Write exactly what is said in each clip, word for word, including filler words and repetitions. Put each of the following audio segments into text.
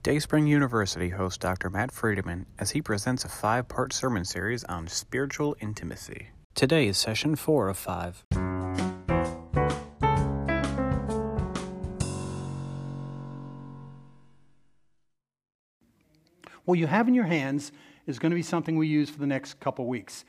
Dayspring University hosts Doctor Matt Friedemann as he presents a five-part sermon series on spiritual intimacy. Today is session four of five. What you have in your hands is going to be something we use for the next couple weeks.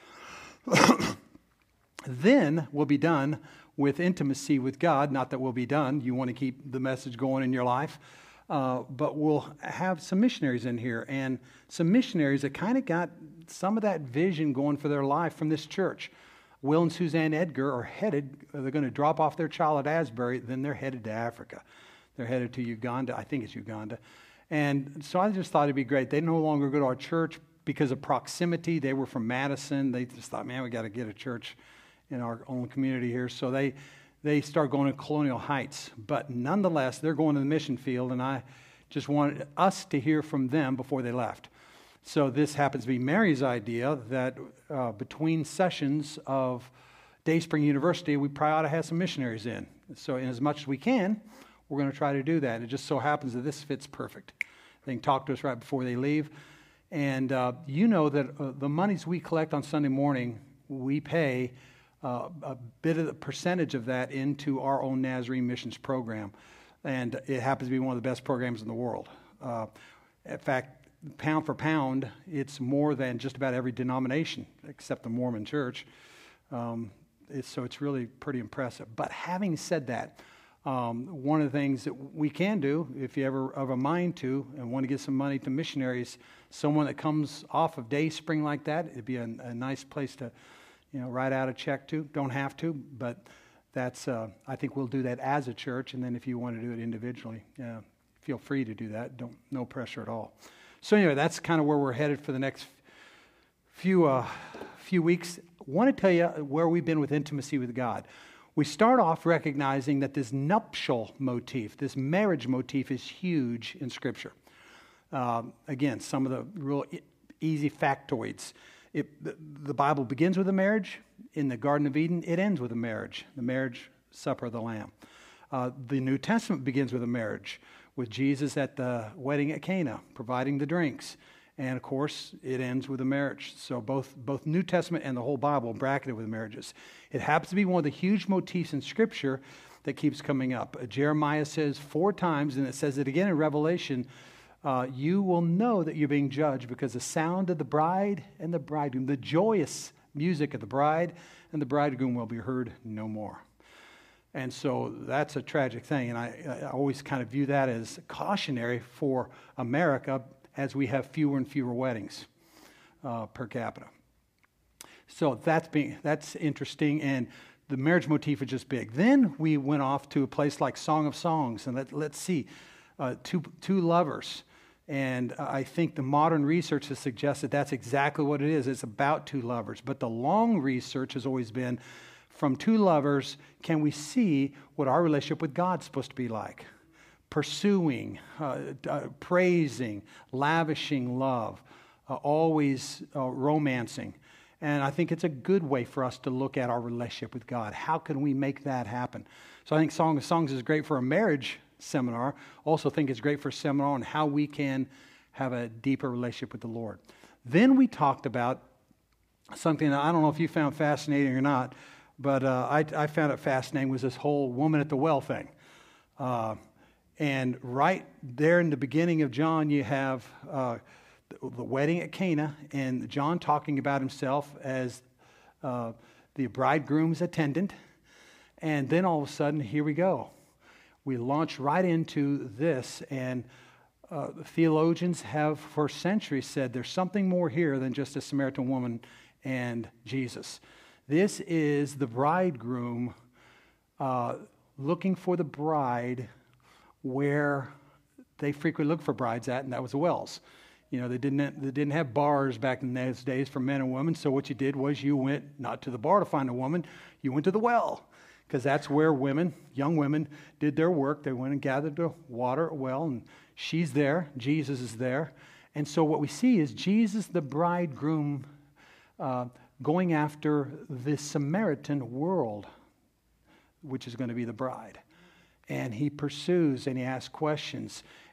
Then we'll be done with intimacy with God. Not that we'll be done. You want to keep the message going in your life. Uh, but we'll have some missionaries in here, and some missionaries that kind of got some of that vision going for their life from this church. Will and Suzanne Edgar are headed, they're going to drop off their child at Asbury, then they're headed to Africa. They're headed to Uganda. I think it's Uganda. And so I just thought it'd be great. They no longer go to our church because of proximity. They were from Madison. They just thought, man, we got to get a church in our own community here. So they they start going to Colonial Heights. But nonetheless, they're going to the mission field, and I just wanted us to hear from them before they left. So this happens to be Mary's idea that uh, between sessions of Dayspring University, we probably ought to have some missionaries in. So in as much as we can, we're going to try to do that. It just so happens that this fits perfect. They can talk to us right before they leave. And uh, you know that uh, the monies we collect on Sunday morning, we pay uh, a bit of the percentage of that into our own Nazarene Missions program. And it happens to be one of the best programs in the world. Uh, in fact, pound for pound, it's more than just about every denomination except the Mormon Church. Um, it's, so it's really pretty impressive. But having said that, Um, one of the things that we can do, if you ever have a mind to and want to give some money to missionaries, someone that comes off of Dayspring like that, it'd be a, a nice place to, you know, write out a check to. Don't have to, but that's. Uh, I think we'll do that as a church, and then if you want to do it individually, yeah, feel free to do that. Don't no pressure at all. So anyway, that's kind of where we're headed for the next few uh, few weeks. I want to tell you where we've been with intimacy with God. We start off recognizing that this nuptial motif, this marriage motif, is huge in Scripture. Um, again, some of the real e- easy factoids. It, the, the Bible begins with a marriage. In the Garden of Eden, it ends with a marriage, the marriage supper of the Lamb. Uh, the New Testament begins with a marriage, with Jesus at the wedding at Cana, providing the drinks. And, of course, it ends with a marriage. So both both New Testament and the whole Bible bracketed with marriages. It happens to be one of the huge motifs in Scripture that keeps coming up. Uh, Jeremiah says four times, and it says it again in Revelation, uh, you will know that you're being judged because the sound of the bride and the bridegroom, the joyous music of the bride and the bridegroom will be heard no more. And so that's a tragic thing. And I, I always kind of view that as cautionary for America, as we have fewer and fewer weddings uh, per capita. So that's being that's interesting, and the marriage motif is just big. Then we went off to a place like Song of Songs, and let, let's see, uh, two two lovers. And I think the modern research has suggested that's exactly what it is. It's about two lovers. But the long research has always been, from two lovers, can we see what our relationship with God's supposed to be like? Pursuing, uh, uh, praising, lavishing love, uh, always uh, romancing. And I think it's a good way for us to look at our relationship with God. How can we make that happen? So I think Song of Songs is great for a marriage seminar. Also think it's great for a seminar on how we can have a deeper relationship with the Lord. Then we talked about something that I don't know if you found fascinating or not, but uh, I, I found it fascinating, was this whole woman at the well thing. Uh, And right there in the beginning of John, you have uh, the, the wedding at Cana, and John talking about himself as uh, the bridegroom's attendant. And then all of a sudden, here we go. We launch right into this, and uh, theologians have for centuries said there's something more here than just a Samaritan woman and Jesus. This is the bridegroom uh, looking for the bride where they frequently looked for brides at, and that was the wells. You know, they didn't they didn't have bars back in those days for men and women, so what you did was you went not to the bar to find a woman, you went to the well, because that's where women, young women, did their work. They went and gathered the water well, and she's there, Jesus is there. And so what we see is Jesus, the bridegroom, uh, going after this Samaritan world, which is going to be the bride. And he pursues and he asks questions.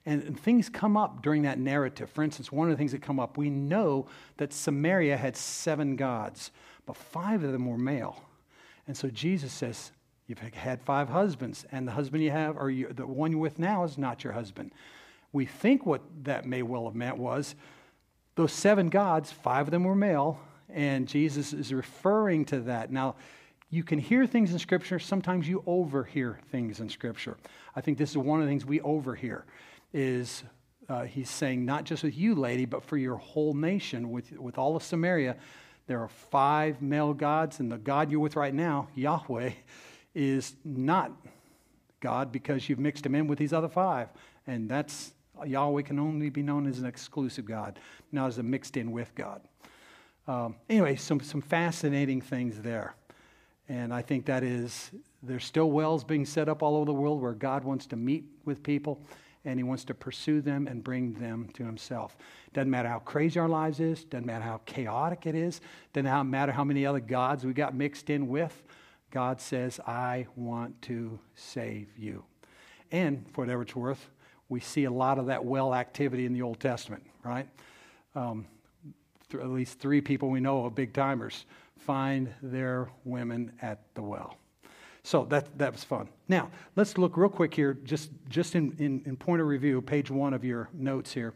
And, and things come up during that narrative. For instance, one of the things that come up, we know that Samaria had seven gods, but five of them were male. And so Jesus says, you've had five husbands, and the husband you have, or you, the one you're with now is not your husband. We think what that may well have meant was, those seven gods, five of them were male, and Jesus is referring to that. Now, you can hear things in Scripture. Sometimes you overhear things in Scripture. I think this is one of the things we overhear, is uh, he's saying, not just with you, lady, but for your whole nation, with, with all of Samaria, there are five male gods, and the God you're with right now, Yahweh, is not God because you've mixed him in with these other five. And that's, Yahweh can only be known as an exclusive God, not as a mixed in with God. Um, anyway, some, some fascinating things there. And I think that is, there's still wells being set up all over the world where God wants to meet with people, and he wants to pursue them and bring them to himself. Doesn't matter how crazy our lives is, doesn't matter how chaotic it is, doesn't matter how many other gods we got mixed in with. God says, I want to save you. And for whatever it's worth, we see a lot of that well activity in the Old Testament, right? Um, th- at least three people we know of, big timers, find their women at the well. So that that was fun. Now, let's look real quick here, just, just in, in, in point of review, page one of your notes here.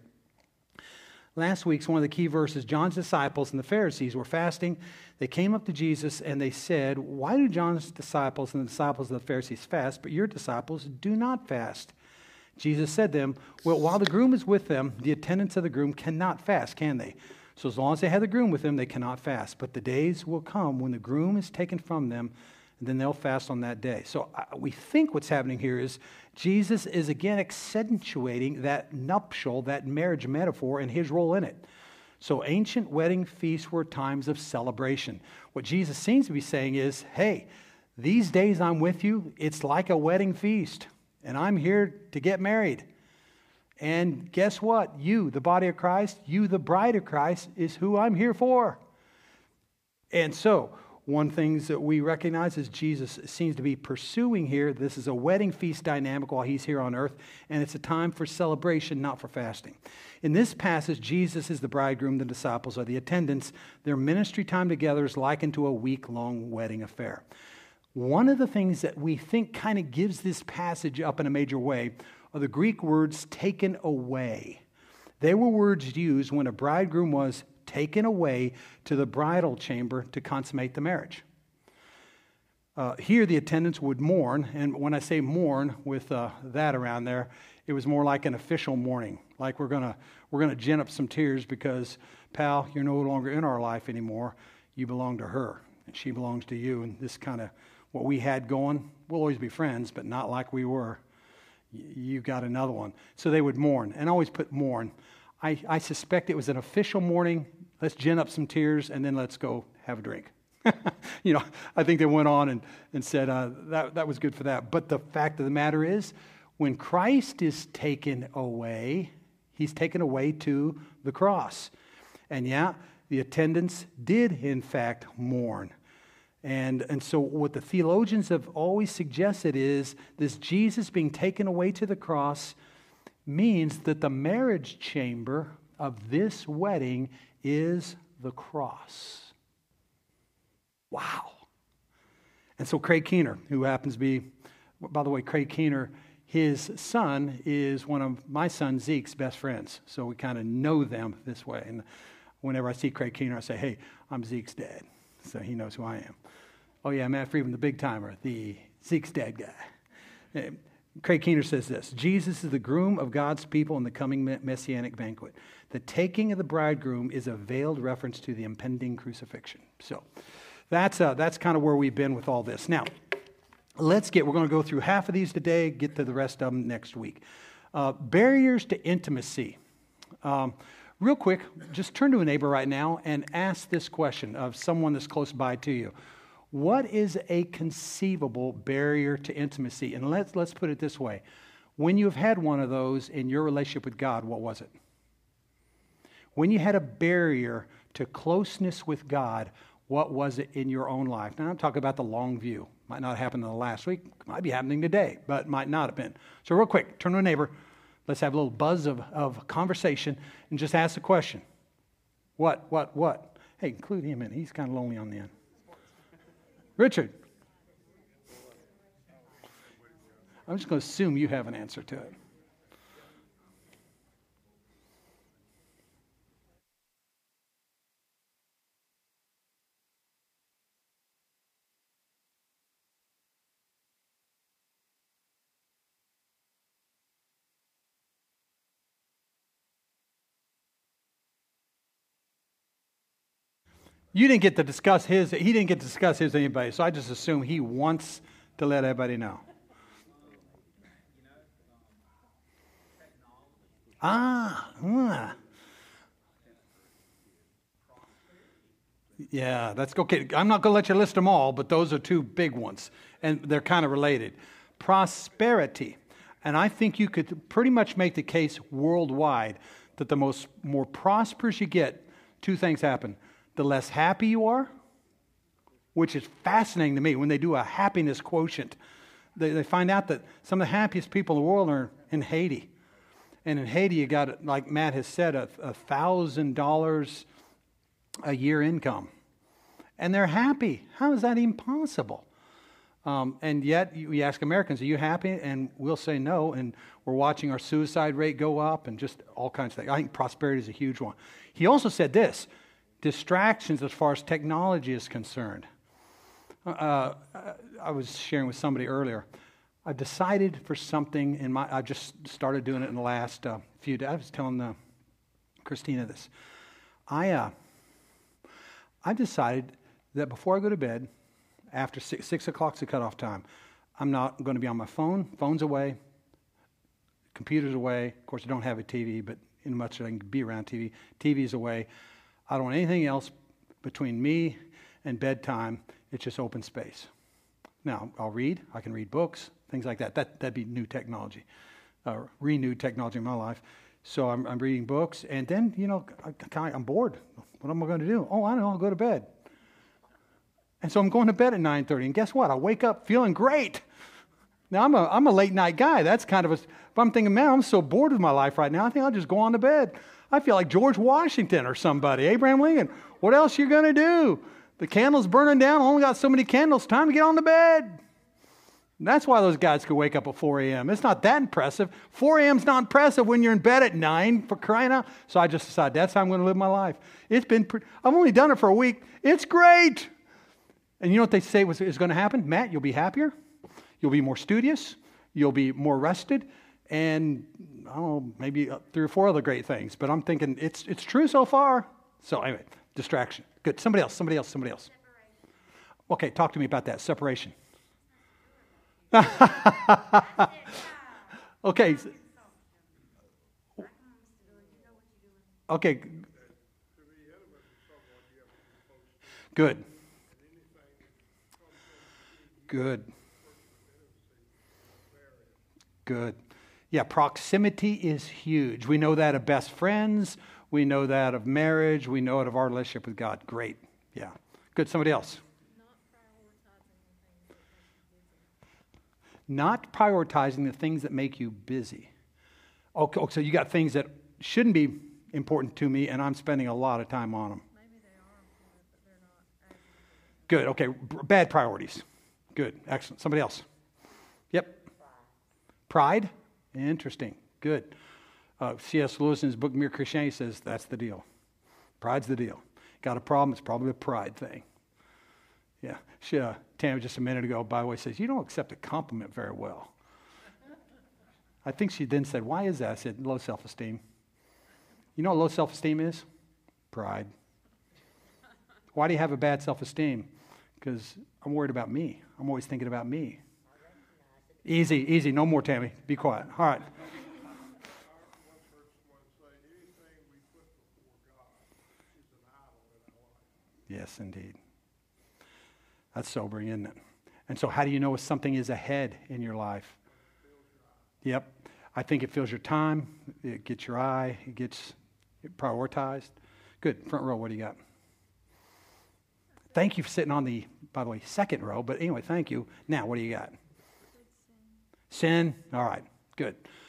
Last week's one of the key verses, John's disciples and the Pharisees were fasting. They came up to Jesus and they said, why do John's disciples and the disciples of the Pharisees fast, but your disciples do not fast? Jesus said to them, well, while the groom is with them, the attendants of the groom cannot fast, can they? So as long as they have the groom with them, they cannot fast. But the days will come when the groom is taken from them, and then they'll fast on that day. So uh, we think what's happening here is Jesus is again accentuating that nuptial, that marriage metaphor, and his role in it. So ancient wedding feasts were times of celebration. What Jesus seems to be saying is, hey, these days I'm with you, it's like a wedding feast, and I'm here to get married. And guess what? You, the body of Christ, you, the bride of Christ, is who I'm here for. And so, one thing that we recognize is Jesus seems to be pursuing here. This is a wedding feast dynamic while he's here on earth, and it's a time for celebration, not for fasting. In this passage, Jesus is the bridegroom, the disciples are the attendants. Their ministry time together is likened to a week-long wedding affair. One of the things that we think kind of gives this passage up in a major way are the Greek words taken away. They were words used when a bridegroom was taken away to the bridal chamber to consummate the marriage. Uh, here the attendants would mourn, and when I say mourn with uh, that around there, it was more like an official mourning. Like we're gonna we're gonna gin up some tears because, pal, you're no longer in our life anymore. You belong to her, and she belongs to you. And this kind of what we had going, we'll always be friends, but not like we were. You got another one. So they would mourn, and I always put mourn. I, I suspect it was an official mourning. Let's gin up some tears, and then let's go have a drink. you know, I think they went on and, and said uh, that, that was good for that. But the fact of the matter is, when Christ is taken away, he's taken away to the cross. And yeah, the attendants did, in fact, mourn. And, and so what the theologians have always suggested is this Jesus being taken away to the cross means that the marriage chamber of this wedding is the cross. Wow. And so Craig Keener, who happens to be, by the way, Craig Keener, his son is one of my son Zeke's best friends. So we kind of know them this way. And whenever I see Craig Keener, I say, hey, I'm Zeke's dad. So he knows who I am. Oh yeah, Matt Friedman, the big timer, the Zeke's dad guy. Craig Keener says this, Jesus is the groom of God's people in the coming messianic banquet. The taking of the bridegroom is a veiled reference to the impending crucifixion. So that's uh, that's kind of where we've been with all this. Now, let's get, we're going to go through half of these today, get to the rest of them next week. Uh, barriers to intimacy. Um, real quick, just turn to a neighbor right now and ask this question of someone that's close by to you. What is a conceivable barrier to intimacy? And let's let's put it this way. When you've had one of those in your relationship with God, what was it? When you had a barrier to closeness with God, what was it in your own life? Now I'm talking about the long view. Might not have happened in the last week. Might be happening today, but might not have been. So real quick, turn to a neighbor. Let's have a little buzz of, of conversation and just ask the question. What, what, what? Hey, include him in. He's kind of lonely on the end. Richard. I'm just going to assume you have an answer to it. You didn't get to discuss his, he didn't get to discuss his with anybody, so I just assume he wants to let everybody know. Ah, uh. Yeah, that's okay. I'm not going to let you list them all, but those are two big ones, and they're kind of related. Prosperity, and I think you could pretty much make the case worldwide that the most more prosperous you get, two things happen. The less happy you are, which is fascinating to me when they do a happiness quotient. They, they find out that some of the happiest people in the world are in Haiti. And in Haiti, you got, like Matt has said, a one thousand dollars a year income. And they're happy. How is that even possible? Um, and yet, you, you ask Americans, are you happy? And we'll say no. And we're watching our suicide rate go up and just all kinds of things. I think prosperity is a huge one. He also said this. Distractions as far as technology is concerned. Uh, I was sharing with somebody earlier. I decided for something in my. I just started doing it in the last uh, few days. I was telling uh, Christina this. I uh, I decided that before I go to bed, after six, six o'clock's the cutoff time, I'm not going to be on my phone. Phone's away. Computer's away. Of course, I don't have a T V, but in much I can be around T V. T V's away. I don't want anything else between me and bedtime. It's just open space. Now, I'll read. I can read books, things like that. That, that'd be new technology, uh, renewed technology in my life. So I'm, I'm reading books, and then, you know, I, I'm bored. What am I going to do? Oh, I don't know. I'll go to bed. And so I'm going to bed at nine thirty, and guess what? I wake up feeling great. Now, I'm a, I'm a late night guy. That's kind of a, but I'm thinking, man, I'm so bored with my life right now. I think I'll just go on to bed. I feel like George Washington or somebody, Abraham Lincoln. What else you going to do? The candle's burning down. Only got so many candles. Time to get on the bed. And that's why those guys could wake up at four a.m. It's not that impressive. four a.m. is not impressive when you're in bed at nine, for crying out. So I just decided that's how I'm going to live my life. It's been. Pre- I've only done it for a week. It's great. And you know what they say was, is going to happen? Matt, you'll be happier. You'll be more studious. You'll be more rested. And I don't know, maybe three or four other great things. But I'm thinking it's it's true so far. So anyway, distraction. Good. Somebody else, somebody else, somebody else. Okay, talk to me about that. Separation. Okay. Okay. Good. Good. Good. Yeah, proximity is huge. We know that of best friends. We know that of marriage. We know it of our relationship with God. Great. Yeah. Good. Somebody else. Not prioritizing the things that make you busy. Okay, so you got things that shouldn't be important to me, and I'm spending a lot of time on them. Maybe they are important, but they're not. Good. Okay. B- bad priorities. Good. Excellent. Somebody else. Yep. Pride. Interesting. Good. Uh, C S Lewis in his book Mere Christianity says that's the deal. Pride's the deal. Got a problem? It's probably a pride thing. Yeah. She, uh, Tammy just a minute ago, by the way, says, you don't accept a compliment very well. I think she then said, why is that? I said, low self-esteem. You know what low self-esteem is? Pride. Why do you have a bad self-esteem? Because I'm worried about me. I'm always thinking about me. Easy, easy. No more, Tammy. Be quiet. All right. Yes, indeed. That's sobering, isn't it? And so how do you know if something is ahead in your life? Yep. I think it fills your time. It gets your eye. It gets it prioritized. Good. Front row, what do you got? Thank you for sitting on the, by the way, second row. But anyway, thank you. Now, what do you got? Sin. All right. Good.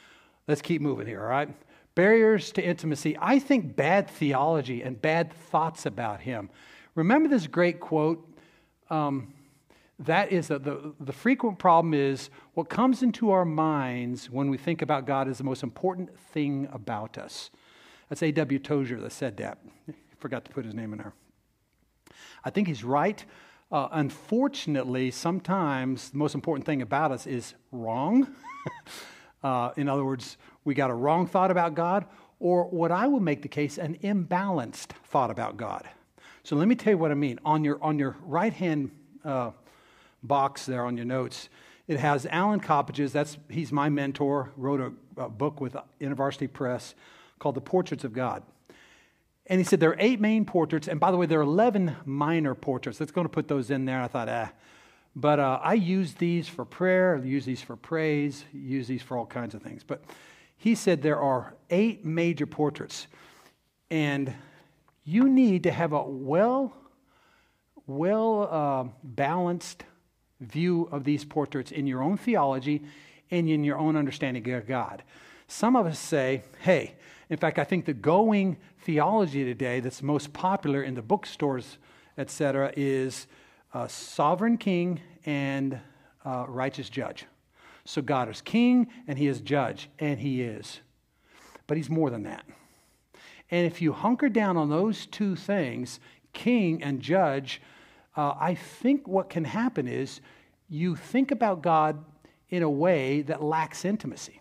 Let's keep moving here, all right? Barriers to intimacy. I think bad theology and bad thoughts about him. Remember this great quote? Um, that is that the, the frequent problem is what comes into our minds when we think about God is the most important thing about us. That's A W Tozer that said that. Forgot to put his name in there. I think he's right. Uh, unfortunately, sometimes the most important thing about us is wrong. uh, in other words, we got a wrong thought about God, or what I would make the case, an imbalanced thought about God. So let me tell you what I mean. On your on your right-hand uh, box there on your notes, it has Alan Coppedge's. That's he's my mentor. Wrote a, a book with InterVarsity Press called The Portraits of God. And he said there are eight main portraits, and by the way, there are eleven minor portraits. Let's go to put those in there. And I thought, ah. But uh, I use these for prayer, use these for praise, use these for all kinds of things. But he said there are eight major portraits, and you need to have a well, well uh, balanced view of these portraits in your own theology and in your own understanding of God. Some of us say, hey, in fact, I think the going theology today that's most popular in the bookstores, et cetera, is uh, sovereign king and uh, righteous judge. So God is king and he is judge, and he is. But he's more than that. And if you hunker down on those two things, king and judge, uh, I think what can happen is you think about God in a way that lacks intimacy.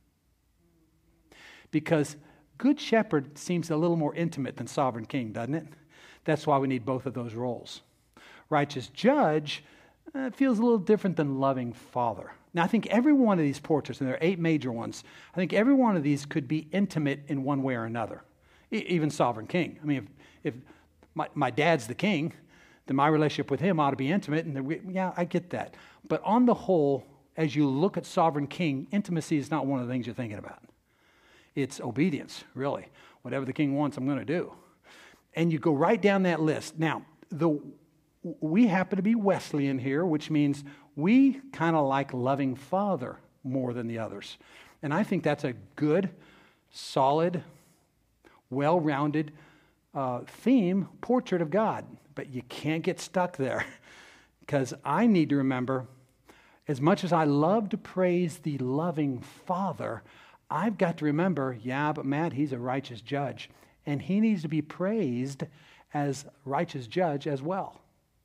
Because Good Shepherd seems a little more intimate than Sovereign King, doesn't it? That's why we need both of those roles. Righteous Judge uh, feels a little different than Loving Father. Now, I think every one of these portraits, and there are eight major ones, I think every one of these could be intimate in one way or another. E- even Sovereign King. I mean, if, if my, my dad's the king, then my relationship with him ought to be intimate. And we, yeah, I get that. But on the whole, as you look at Sovereign King, intimacy is not one of the things you're thinking about. It's obedience, really. Whatever the king wants, I'm going to do. And you go right down that list. Now, the we happen to be Wesleyan here, which means we kind of like Loving Father more than the others. And I think that's a good, solid, well-rounded uh, theme, portrait of God. But you can't get stuck there, because I need to remember, as much as I love to praise the Loving Father, I've got to remember, yeah, but Matt, he's a righteous judge, and he needs to be praised as righteous judge as well.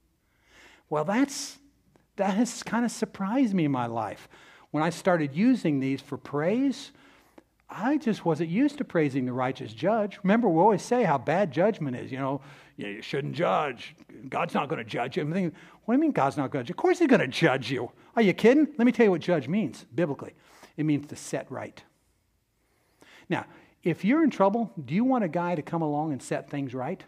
Well, that's that has kind of surprised me in my life. When I started using these for praise, I just wasn't used to praising the righteous judge. Remember, we always say how bad judgment is. You know, yeah, you shouldn't judge. God's not going to judge you. I'm thinking, what do you mean God's not going to judge you? Of course he's going to judge you. Are you kidding? Let me tell you what judge means biblically. It means to set right. Now, if you're in trouble, do you want a guy to come along and set things right?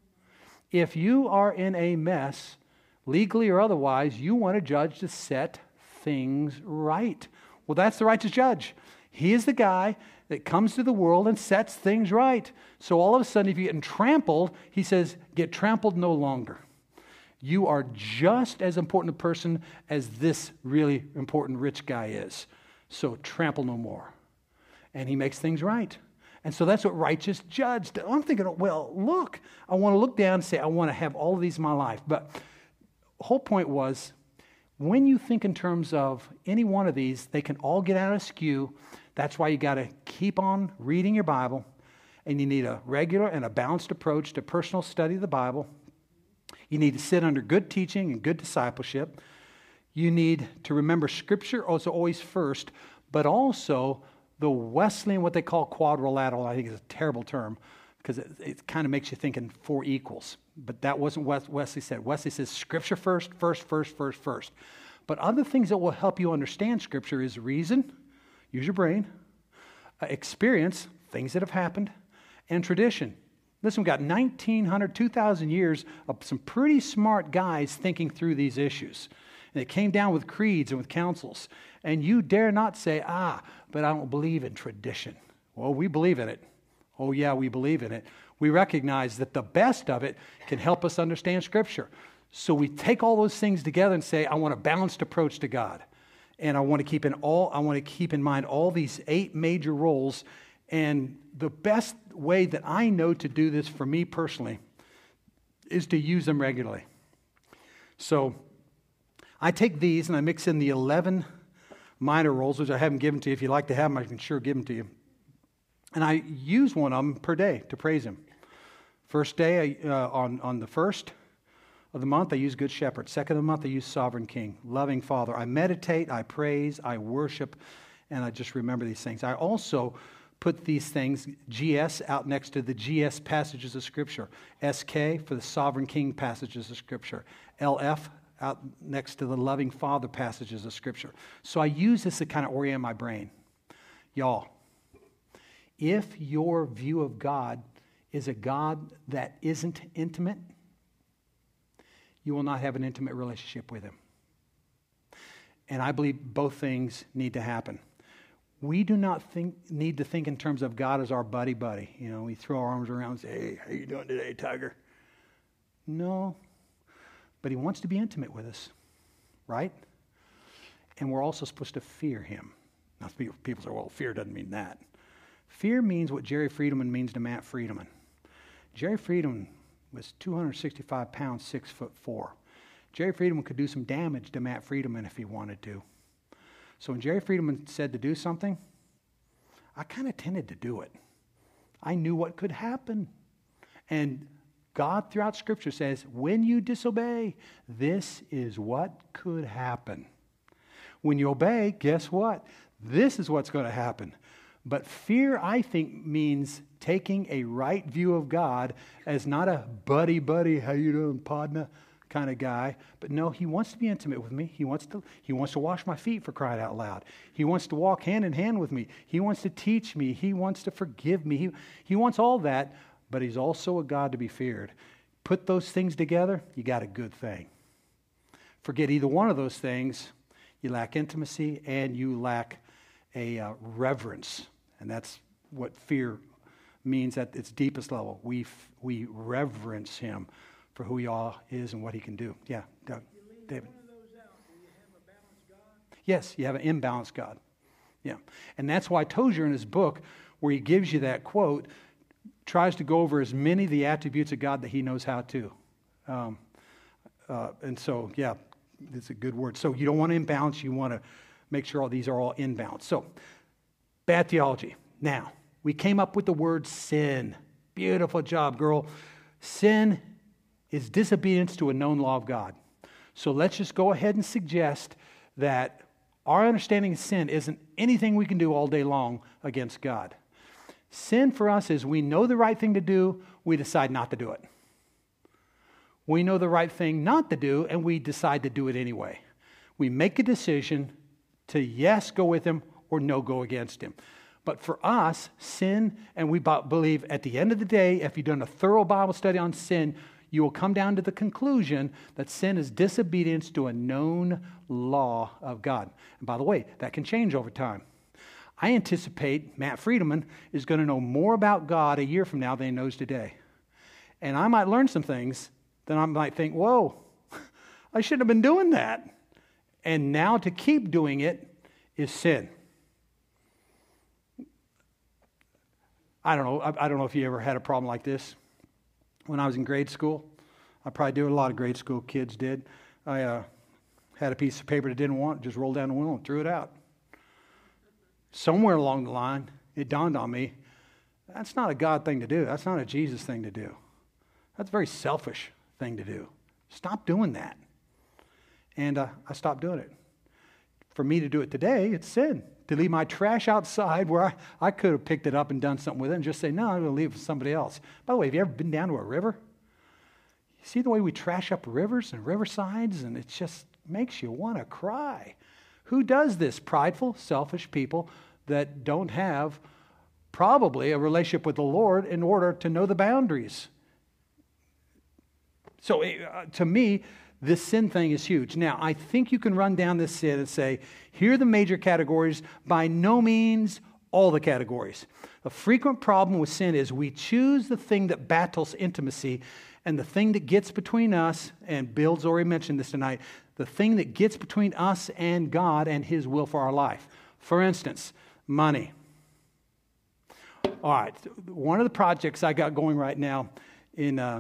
If you are in a mess, legally or otherwise, you want a judge to set things right. Well, that's the righteous judge. He is the guy that comes to the world and sets things right. So all of a sudden, if you're getting trampled, he says, get trampled no longer. You are just as important a person as this really important rich guy is. So trample no more. And he makes things right. And so that's what righteous judge does. I'm thinking, well, look, I want to look down and say, I want to have all of these in my life. But the whole point was, when you think in terms of any one of these, they can all get out of skew. That's why you got to keep on reading your Bible. And you need a regular and a balanced approach to personal study of the Bible. You need to sit under good teaching and good discipleship. You need to remember Scripture also always first, but also the Wesleyan, what they call quadrilateral, I think is a terrible term, because it, it kind of makes you think in four equals. But that wasn't what Wesley said. Wesley says Scripture first, first, first, first, first. But other things that will help you understand Scripture is reason, use your brain, uh, experience, things that have happened, and tradition. Listen, we've got nineteen hundred, two thousand years of some pretty smart guys thinking through these issues. And it came down with creeds and with councils. And you dare not say, ah, but I don't believe in tradition. Well, we believe in it. Oh, yeah, we believe in it. We recognize that the best of it can help us understand Scripture. So we take all those things together and say, I want a balanced approach to God. And I want to keep in all I want to keep in mind all these eight major roles. And the best way that I know to do this for me personally is to use them regularly. So I take these and I mix in the eleven minor roles, which I haven't given to you. If you'd like to have them, I can sure give them to you. And I use one of them per day to praise Him. First day, uh, on, on the first of the month, I use Good Shepherd. Second of the month, I use Sovereign King, Loving Father. I meditate, I praise, I worship, and I just remember these things. I also put these things, G S, out next to the G S passages of Scripture. S K for the Sovereign King passages of Scripture. L F out next to the Loving Father passages of Scripture. So I use this to kind of orient my brain. Y'all, if your view of God is a God that isn't intimate, you will not have an intimate relationship with Him. And I believe both things need to happen. We do not think need to think in terms of God as our buddy buddy. You know, we throw our arms around and say, hey, how you doing today, Tiger? No. But He wants to be intimate with us, right? And we're also supposed to fear Him. Now, people say, well, fear doesn't mean that. Fear means what Jerry Friedman means to Matt Friedman. Jerry Friedman was two hundred sixty-five pounds, six foot four. Jerry Friedman could do some damage to Matt Friedman if he wanted to. So when Jerry Friedman said to do something, I kind of tended to do it. I knew what could happen. And God throughout Scripture says, when you disobey, this is what could happen. When you obey, guess what? This is what's going to happen. But fear, I think, means taking a right view of God as not a buddy, buddy, how you doing, Podna kind of guy. But no, He wants to be intimate with me. He wants to, he wants to wash my feet, for crying out loud. He wants to walk hand in hand with me. He wants to teach me. He wants to forgive me. He, he wants all that, but He's also a God to be feared. Put those things together, you got a good thing. Forget either one of those things, you lack intimacy and you lack a uh, reverence. And that's what fear means at its deepest level. We f- we reverence Him for who He all is and what He can do. Yeah, Doug, David. One of those out. Do you have a balanced God? Yes, you have an imbalanced God. Yeah, and that's why Tozer in his book, where he gives you that quote, tries to go over as many of the attributes of God that he knows how to. Um, uh, and so, yeah, it's a good word. So you don't want to imbalance. You want to make sure all these are all in balance. So, bad theology. Now, we came up with the word sin. Beautiful job, girl. Sin is disobedience to a known law of God. So let's just go ahead and suggest that our understanding of sin isn't anything we can do all day long against God. Sin for us is we know the right thing to do, we decide not to do it. We know the right thing not to do, and we decide to do it anyway. We make a decision to yes, go with Him, or no, go against Him. But for us, sin, and we believe at the end of the day, if you've done a thorough Bible study on sin, you will come down to the conclusion that sin is disobedience to a known law of God. And by the way, that can change over time. I anticipate Matt Friedman is going to know more about God a year from now than he knows today. And I might learn some things that I might think, whoa, I shouldn't have been doing that. And now to keep doing it is sin. I don't know. I, I don't know if you ever had a problem like this. When I was in grade school, I probably did what a lot of grade school kids did. I uh, had a piece of paper that I didn't want, just rolled down the window and threw it out. Somewhere along the line, it dawned on me, that's not a God thing to do. That's not a Jesus thing to do. That's a very selfish thing to do. Stop doing that. And uh, I stopped doing it. For me to do it today, it's sin. To leave my trash outside where I, I could have picked it up and done something with it and just say, no, I'm going to leave it for somebody else. By the way, have you ever been down to a river? You see the way we trash up rivers and riversides, and it just makes you want to cry. Who does this? Prideful, selfish people that don't have probably a relationship with the Lord in order to know the boundaries. So uh, to me, this sin thing is huge. Now, I think you can run down this sin and say, here are the major categories. By no means all the categories. A frequent problem with sin is we choose the thing that battles intimacy, and the thing that gets between us, and Bill's already mentioned this tonight, the thing that gets between us and God and His will for our life. For instance, money. All right, one of the projects I got going right now in uh,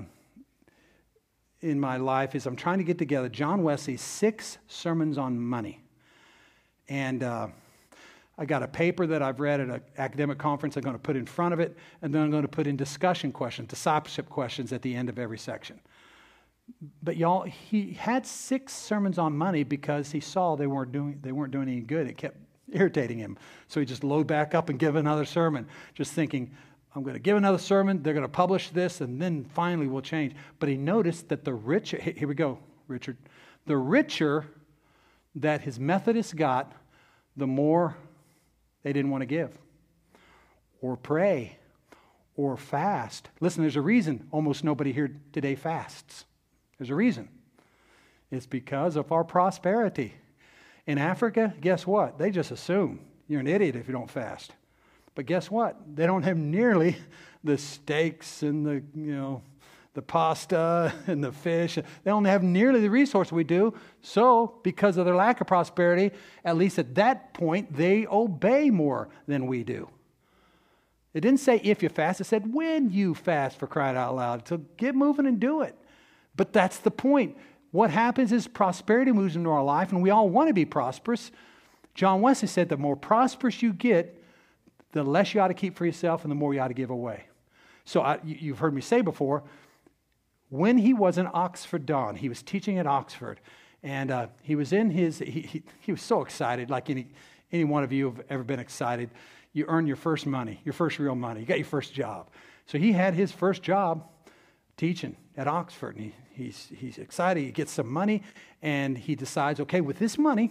in my life is I'm trying to get together John Wesley's six sermons on money. And uh, I got a paper that I've read at an academic conference I'm going to put in front of it, and then I'm going to put in discussion questions, discipleship questions at the end of every section. But y'all, he had six sermons on money because he saw they weren't doing they weren't doing any good. It kept irritating him. So he just load back up and give another sermon, just thinking, I'm going to give another sermon, they're going to publish this, and then finally we'll change. But he noticed that the richer, here we go, Richard, the richer that his Methodists got, the more they didn't want to give or pray or fast. Listen, there's a reason almost nobody here today fasts. There's a reason. It's because of our prosperity. In Africa, guess what? They just assume you're an idiot if you don't fast. But guess what? They don't have nearly the steaks and the, you know, the pasta and the fish. They don't have nearly the resources we do. So, because of their lack of prosperity, at least at that point, they obey more than we do. It didn't say if you fast. It said when you fast, for crying out loud. So get moving and do it. But that's the point. What happens is prosperity moves into our life, and we all want to be prosperous. John Wesley said the more prosperous you get, the less you ought to keep for yourself and the more you ought to give away. So I, you've heard me say before, when he was in Oxford Don, he was teaching at Oxford, and uh, he was in his, he, he, he was so excited, like any, any one of you have ever been excited. You earn your first money, your first real money. You got your first job. So he had his first job teaching at Oxford, and he, he's, he's excited. He gets some money, and he decides, okay, with this money,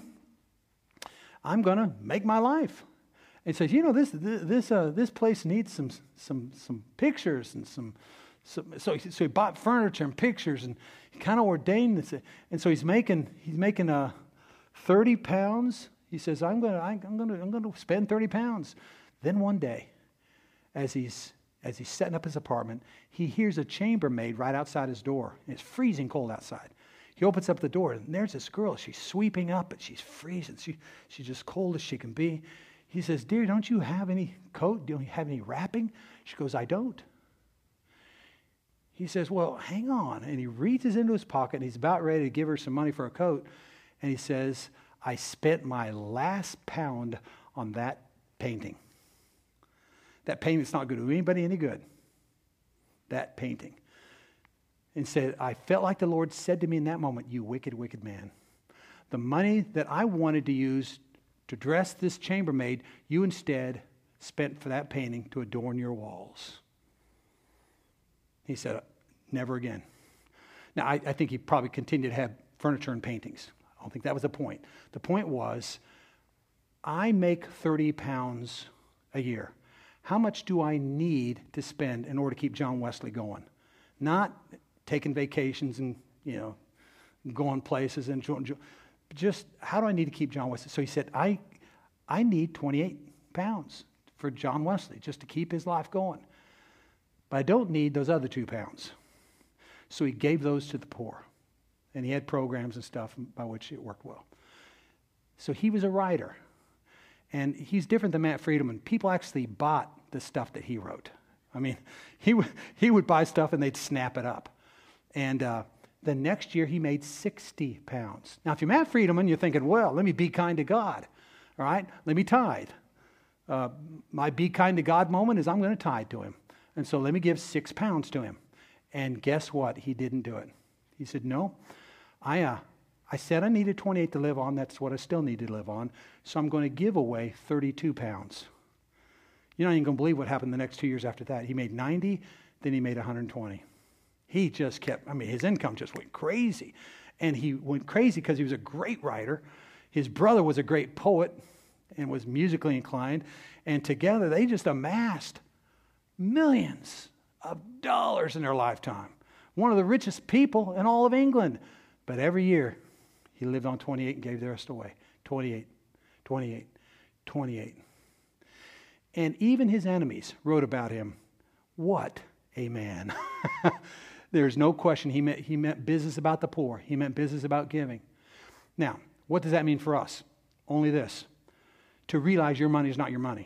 I'm going to make my life. And he says, you know, this this uh, this place needs some some some pictures and some, some so he, so he bought furniture and pictures, and he kind of ordained this. And so he's making he's making uh, thirty pounds. He says, I'm gonna I'm gonna I'm gonna spend thirty pounds. Then one day, as he's as he's setting up his apartment, he hears a chambermaid right outside his door. And it's freezing cold outside. He opens up the door, and there's this girl. She's sweeping up, and she's freezing. She she's just cold as she can be. He says, dear, don't you have any coat? Don't you have any wrapping? She goes, I don't. He says, well, hang on. And he reaches into his pocket, and he's about ready to give her some money for a coat. And he says, I spent my last pound on that painting. That painting's not going to do anybody any good. That painting. And said, I felt like the Lord said to me in that moment, you wicked, wicked man. The money that I wanted to use to dress this chambermaid, you instead spent for that painting to adorn your walls. He said, never again. Now, I, I think he probably continued to have furniture and paintings. I don't think that was the point. The point was, I make thirty pounds a year. How much do I need to spend in order to keep John Wesley going? Not taking vacations and, you know, going places and just how do I need to keep John Wesley? So he said, I I need twenty-eight pounds for John Wesley just to keep his life going. But I don't need those other two pounds. So he gave those to the poor. And he had programs and stuff by which it worked well. So he was a writer. And he's different than Matt Friedman. People actually bought the stuff that he wrote. I mean, he would, he would buy stuff and they'd snap it up. And uh, the next year he made sixty pounds. Now, if you're Matt Friedman, you're thinking, well, let me be kind to God. All right? Let me tithe. Uh, my be kind to God moment is I'm going to tithe to him. And so let me give six pounds to him. And guess what? He didn't do it. He said, no, I uh, I said I needed twenty-eight to live on. That's what I still need to live on. So I'm going to give away thirty-two pounds. You're not even going to believe what happened the next two years after that. He made ninety, then he made one hundred twenty. He just kept, I mean, his income just went crazy. And he went crazy because he was a great writer. His brother was a great poet and was musically inclined. And together they just amassed millions of dollars in their lifetime. One of the richest people in all of England. But every year he lived on twenty-eight and gave the rest away. twenty-eight, twenty-eight, twenty-eight. And even his enemies wrote about him. What a man. There's no question he meant, he meant business about the poor. He meant business about giving. Now, what does that mean for us? Only this. To realize your money is not your money.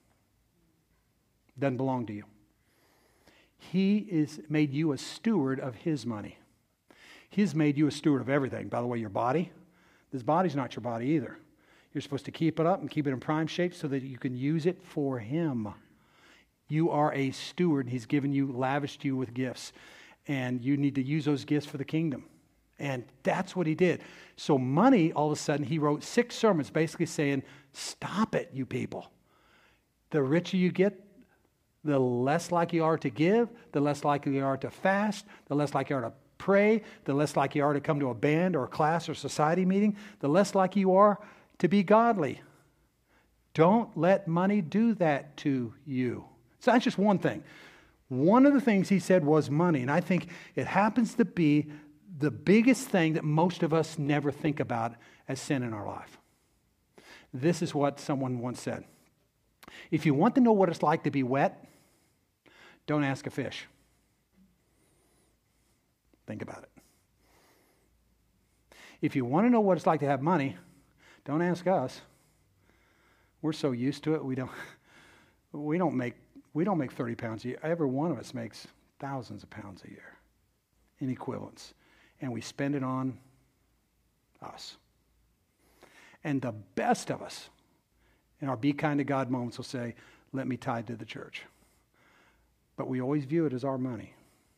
It doesn't belong to you. He is made you a steward of his money. He's made you a steward of everything. By the way, your body, this body's not your body either. You're supposed to keep it up and keep it in prime shape so that you can use it for him. You are a steward. He's given you, lavished you with gifts. And you need to use those gifts for the kingdom. And that's what he did. So money, all of a sudden, he wrote six sermons basically saying, stop it, you people. The richer you get, the less likely you are to give, the less likely you are to fast, the less likely you are to pray, the less likely you are to come to a band or a class or society meeting, the less likely you are to be godly. Don't let money do that to you. So that's just one thing. One of the things he said was money, and I think it happens to be the biggest thing that most of us never think about as sin in our life. This is what someone once said. If you want to know what it's like to be wet, don't ask a fish. Think about it. If you want to know what it's like to have money, don't ask us. We're so used to it, we don't we don't make we don't make thirty pounds a year. Every one of us makes thousands of pounds a year in equivalents. And we spend it on us. And the best of us in our be kind to God moments will say, let me tithe to the church. But we always view it as our money.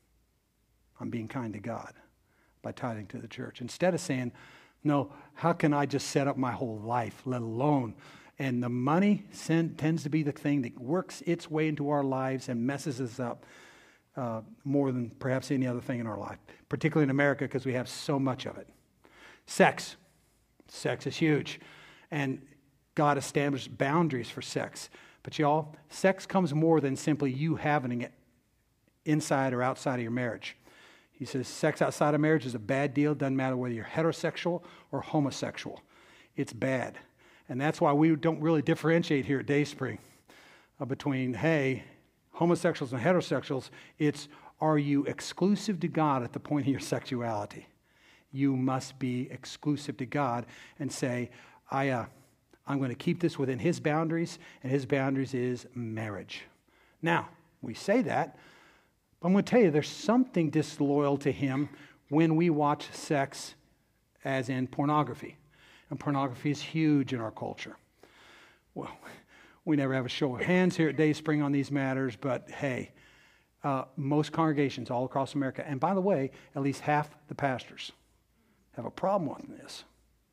I'm being kind to God by tithing to the church. Instead of saying, no, how can I just set up my whole life, let alone? And the money send, tends to be the thing that works its way into our lives and messes us up uh, more than perhaps any other thing in our life, particularly in America because we have so much of it. Sex. Sex is huge. And God established boundaries for sex. But y'all, sex comes more than simply you having it inside or outside of your marriage. He says sex outside of marriage is a bad deal. Doesn't matter whether you're heterosexual or homosexual. It's bad. And that's why we don't really differentiate here at Dayspring uh, between, hey, homosexuals and heterosexuals. It's, are you exclusive to God at the point of your sexuality? You must be exclusive to God and say, I, uh, I'm going to keep this within his boundaries, and his boundaries is marriage. Now, we say that, but I'm going to tell you there's something disloyal to him when we watch sex as in pornography. And pornography is huge in our culture. Well, we never have a show of hands here at Dayspring on these matters, but hey, uh, most congregations all across America, and by the way, at least half the pastors have a problem with this.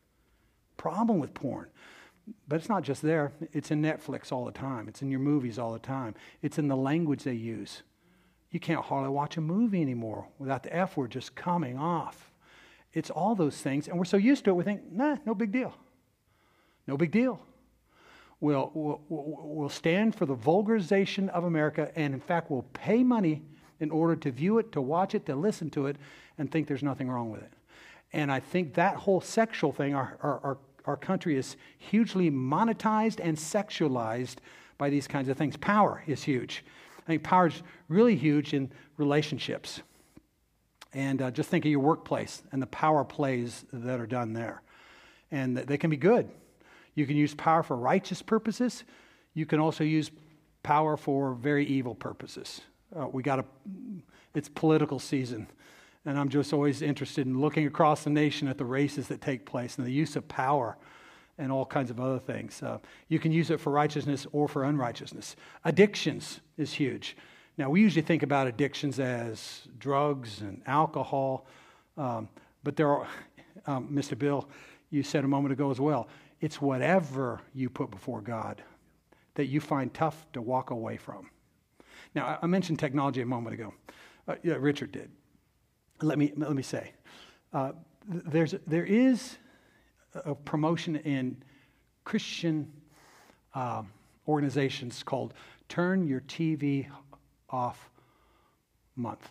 Problem with porn. But it's not just there. It's in Netflix all the time. It's in your movies all the time. It's in the language they use. You can't hardly watch a movie anymore without the F word just coming off. It's all those things, and we're so used to it, we think, nah, no big deal. No big deal. We'll, we'll, we'll stand for the vulgarization of America, and in fact, we'll pay money in order to view it, to watch it, to listen to it, and think there's nothing wrong with it. And I think that whole sexual thing, our, our, our, our country is hugely monetized and sexualized by these kinds of things. Power is huge. I think power is really huge in relationships. And uh, just think of your workplace and the power plays that are done there. And they can be good. You can use power for righteous purposes. You can also use power for very evil purposes. Uh, we got a, it's political season. And I'm just always interested in looking across the nation at the races that take place and the use of power and all kinds of other things. Uh, you can use it for righteousness or for unrighteousness. Addictions is huge. Now, we usually think about addictions as drugs and alcohol, um, but there are, um, Mister Bill, you said a moment ago as well, it's whatever you put before God that you find tough to walk away from. Now, I mentioned technology a moment ago. Uh, yeah, Richard did. Let me let me say, uh, there's there is a promotion in Christian uh, organizations called Turn Your T V Off Month.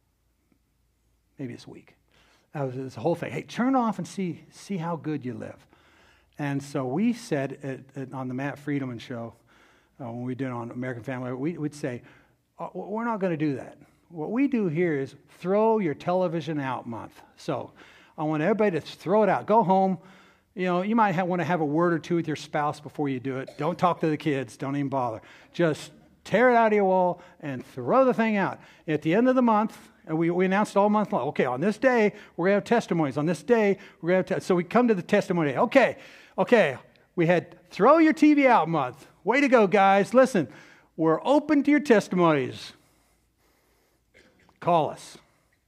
Maybe it's a week. That was this whole thing. Hey, turn off and see see how good you live. And so we said at, at, on the Matt Friedman show, uh, when we did it on American Family, we would say, uh, we're not going to do that. What we do here is throw your television out month. So I want everybody to throw it out. Go home. You know, you might have, want to have a word or two with your spouse before you do it. Don't talk to the kids. Don't even bother. Just tear it out of your wall and throw the thing out. At the end of the month, and we, we announced all month long, okay, on this day, we're going to have testimonies. On this day, we're going to have te- So we come to the testimony day. Okay, okay, we had throw your T V out month. Way to go, guys. Listen, we're open to your testimonies. Call us.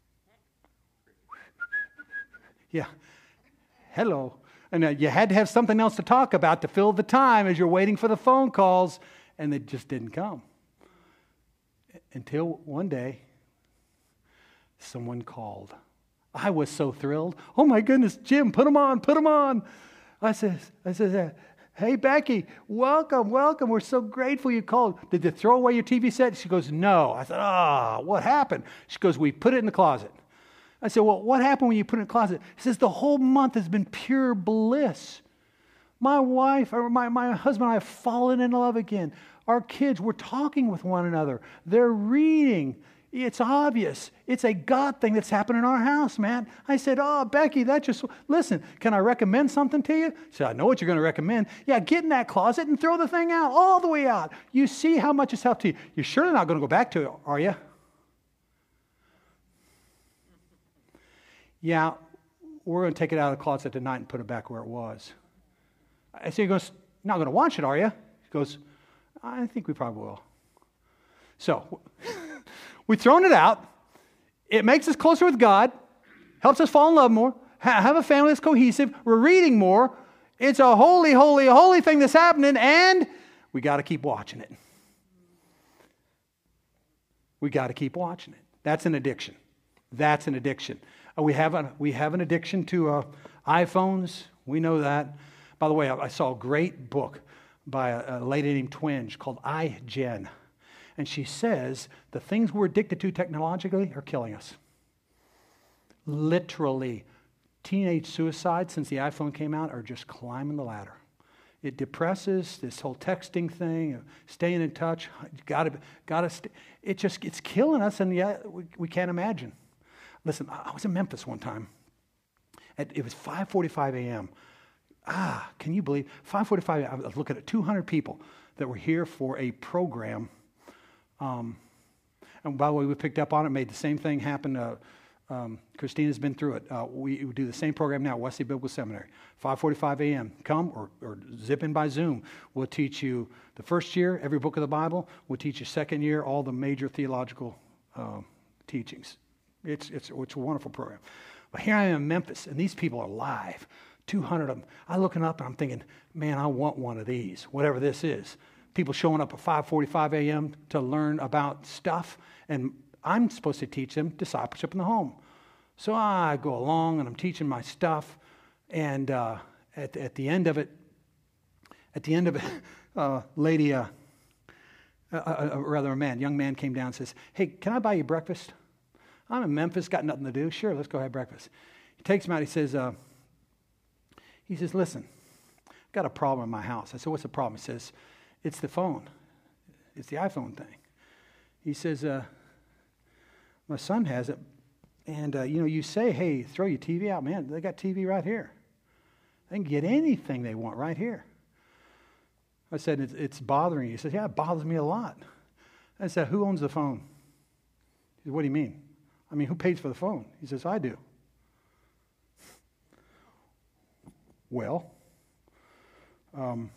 Yeah. Hello. And uh, you had to have something else to talk about to fill the time as you're waiting for the phone calls, and they just didn't come. Until one day, someone called. I was so thrilled. Oh my goodness, Jim, put them on, put them on. I said, I said, hey, Becky, welcome, welcome. We're so grateful you called. Did you throw away your T V set? She goes, no. I said, ah, oh, what happened? She goes, we put it in the closet. I said, well, what happened when you put it in the closet? He says, the whole month has been pure bliss. My wife, or my, my husband and I have fallen in love again. Our kids, we're talking with one another. They're reading. It's obvious. It's a God thing that's happened in our house, man. I said, oh, Becky, that just, listen, can I recommend something to you? She said, I know what you're going to recommend. Yeah, get in that closet and throw the thing out, all the way out. You see how much it's helped you. You're surely not going to go back to it, are you? Yeah, we're going to take it out of the closet tonight and put it back where it was. I said, he goes, not going to watch it, are you? He goes, I think we probably will. So, we've thrown it out. It makes us closer with God, helps us fall in love more, ha- have a family that's cohesive. We're reading more. It's a holy, holy, holy thing that's happening, and we got to keep watching it. We got to keep watching it. That's an addiction. That's an addiction. Uh, we have a, we have an addiction to uh, iPhones. We know that. By the way, I, I saw a great book by a, a lady named Twenge called iGen. And she says the things we're addicted to technologically are killing us. Literally, teenage suicides since the iPhone came out are just climbing the ladder. It depresses, this whole texting thing, staying in touch. Gotta, gotta. St- it just it's killing us, and yet we, we can't imagine. Listen, I was in Memphis one time. At, it was five forty-five a.m. Ah, can you believe? five forty-five, I was looking at two hundred people that were here for a program. Um, and by the way, we picked up on it, made the same thing happen. Uh, um, Christina's been through it. Uh, we, we do the same program now at Wesley Biblical Seminary. five forty-five a.m. Come or, or zip in by Zoom. We'll teach you the first year, every book of the Bible. We'll teach you second year, all the major theological uh, teachings. It's, it's, it's a wonderful program. But here I am in Memphis, and these people are live. two hundred of them. I'm looking up, and I'm thinking, man, I want one of these, whatever this is. People showing up at five forty-five a.m. to learn about stuff, and I'm supposed to teach them discipleship in the home. So I go along, and I'm teaching my stuff, and uh, at, at the end of it, at the end of it, uh, lady, uh, uh, uh, rather a man, young man came down and says, hey, can I buy you breakfast? I'm in Memphis, got nothing to do. Sure, let's go have breakfast. He takes him out. He says, uh, he says, listen, I've got a problem in my house. I said, what's the problem? He says, it's the phone. It's the iPhone thing. He says, uh, my son has it. And, uh, you know, you say, hey, throw your T V out. Man, they got T V right here. They can get anything they want right here. I said, it's, it's bothering you. He said, yeah, it bothers me a lot. I said, who owns the phone? He said, what do you mean? I mean, who pays for the phone? He says, I do. Well, um,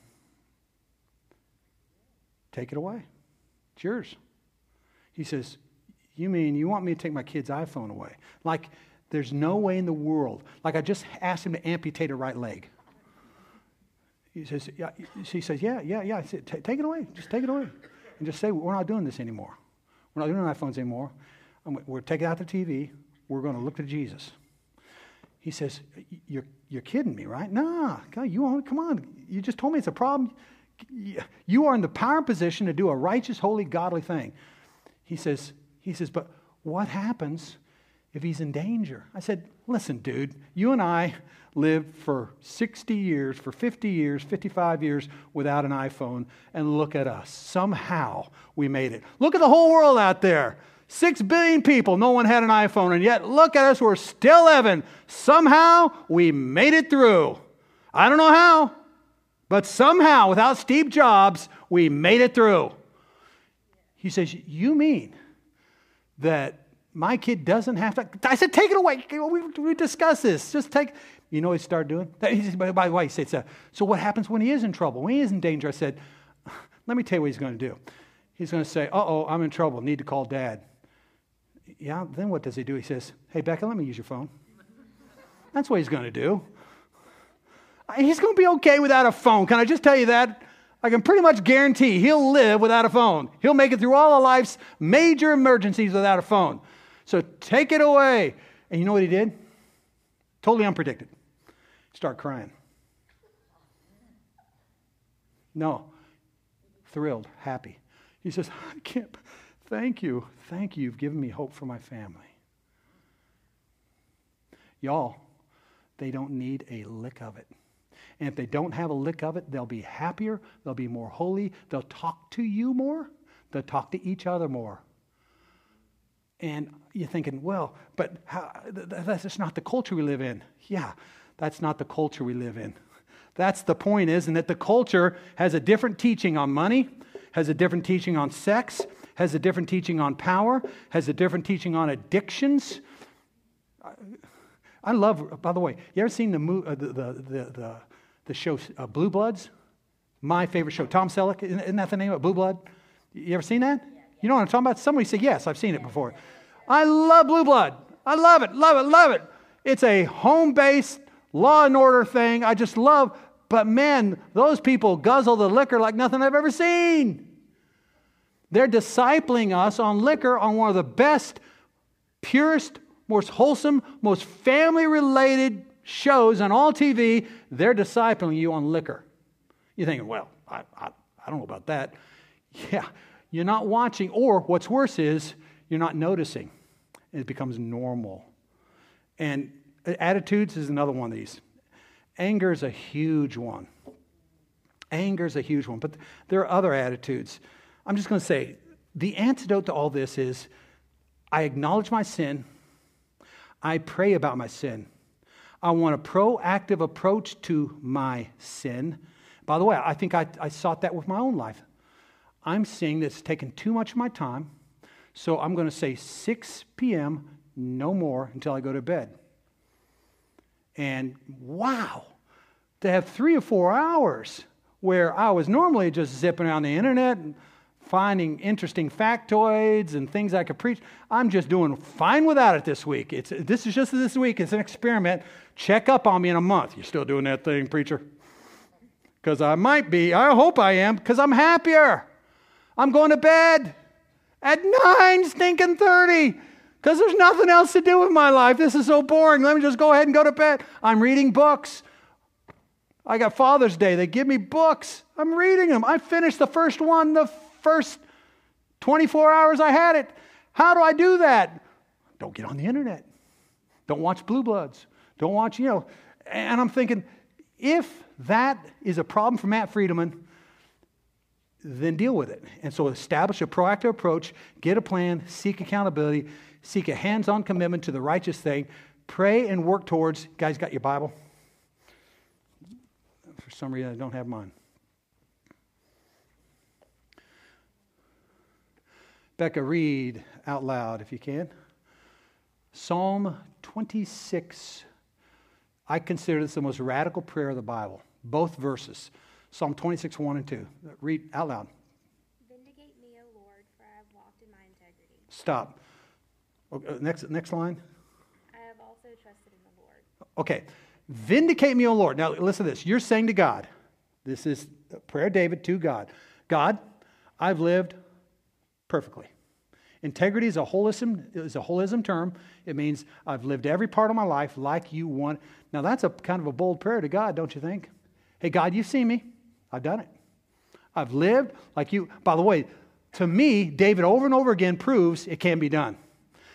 take it away. It's yours. He says, you mean you want me to take my kid's iPhone away? Like, there's no way in the world. Like, I just asked him to amputate a right leg. He says, yeah. He says, yeah, yeah, yeah. I said, take it away. Just take it away. And just say, we're not doing this anymore. We're not doing iPhones anymore. We're taking out the T V. We're going to look to Jesus. He says, you're you're kidding me, right? Nah, God, you won't. Come on. You just told me it's a problem. You are in the power and position to do a righteous, holy, godly thing. He says, he says, but what happens if he's in danger. I said, listen, dude, you and I lived for sixty years, for fifty years, fifty-five years without an iPhone, and look at us. Somehow we made it. Look at the whole world out there. Six billion people, no one had an iPhone, and yet look at us, we're still living. Somehow we made it through. I don't know how, but somehow, without Steve Jobs, we made it through. He says, you mean that my kid doesn't have to? I said, take it away. We, we discussed this. Just take. You know what he started doing? He said, by the way, he said, so what happens when he is in trouble? When he is in danger? I said, let me tell you what he's going to do. He's going to say, uh-oh, I'm in trouble. Need to call Dad. Yeah, then what does he do? He says, hey, Becca, let me use your phone. That's what he's going to do. He's going to be okay without a phone. Can I just tell you that? I can pretty much guarantee he'll live without a phone. He'll make it through all of life's major emergencies without a phone. So take it away. And you know what he did? Totally unpredicted. Start crying. No. Thrilled, happy. He says, I can't, thank you. Thank you. You've given me hope for my family. Y'all, they don't need a lick of it. And if they don't have a lick of it, they'll be happier. They'll be more holy. They'll talk to you more. They'll talk to each other more. And you're thinking, well, but how, that's just not the culture we live in. Yeah, that's not the culture we live in. That's the point, isn't it? The culture has a different teaching on money, has a different teaching on sex, has a different teaching on power, has a different teaching on addictions. I love, by the way, you ever seen the uh, the, the, the, the, the show uh, Blue Bloods? My favorite show. Tom Selleck, isn't that the name of it, Blue Blood? You ever seen that? You know what I'm talking about? Somebody said, yes, I've seen it before. I love Blue Blood. I love it, love it, love it. It's a home-based law and order thing. I just love, but man, those people guzzle the liquor like nothing I've ever seen. They're discipling us on liquor on one of the best, purest, most wholesome, most family-related shows on all T V. They're discipling you on liquor. You're thinking, well, I, I, I don't know about that. Yeah, you're not watching, or what's worse is you're not noticing. It becomes normal. And attitudes is another one of these. Anger is a huge one. Anger is a huge one. But there are other attitudes. I'm just going to say, the antidote to all this is I acknowledge my sin. I pray about my sin. I want a proactive approach to my sin. By the way, I think I, I sought that with my own life. I'm seeing that it's taken too much of my time, so I'm going to say six p.m., no more until I go to bed. And wow, to have three or four hours where I was normally just zipping around the internet and finding interesting factoids and things I could preach. I'm just doing fine without it this week. It's This is just this week. It's an experiment. Check up on me in a month. You still doing that thing, preacher? Because I might be. I hope I am, because I'm happier. I'm going to bed at nine stinking thirty because there's nothing else to do with my life. This is so boring. Let me just go ahead and go to bed. I'm reading books. I got Father's Day. They give me books. I'm reading them. I finished the first one the first twenty-four hours I had it. How do I do that? Don't get on the internet. Don't watch Blue Bloods. Don't watch, you know. And I'm thinking, if that is a problem for Matt Friedman, then deal with it. And so establish a proactive approach, get a plan, seek accountability, seek a hands-on commitment to the righteous thing, pray and work towards. Guys, got your Bible? For some reason, I don't have mine. Becca, read out loud if you can. Psalm twenty-six. I consider this the most radical prayer of the Bible. Both verses. Psalm twenty-six, one and two. Read out loud. Vindicate me, O Lord, for I have walked in my integrity. Stop. Okay, next, next line. I have also trusted in the Lord. Okay. Vindicate me, O Lord. Now listen to this. You're saying to God, this is a prayer of David to God. God, I've lived perfectly. Integrity is a holism, is a holism term. It means I've lived every part of my life like you want. Now that's a kind of a bold prayer to God, don't you think? Hey, God, you've seen me. I've done it. I've lived like you. By the way, to me, David over and over again proves it can be done.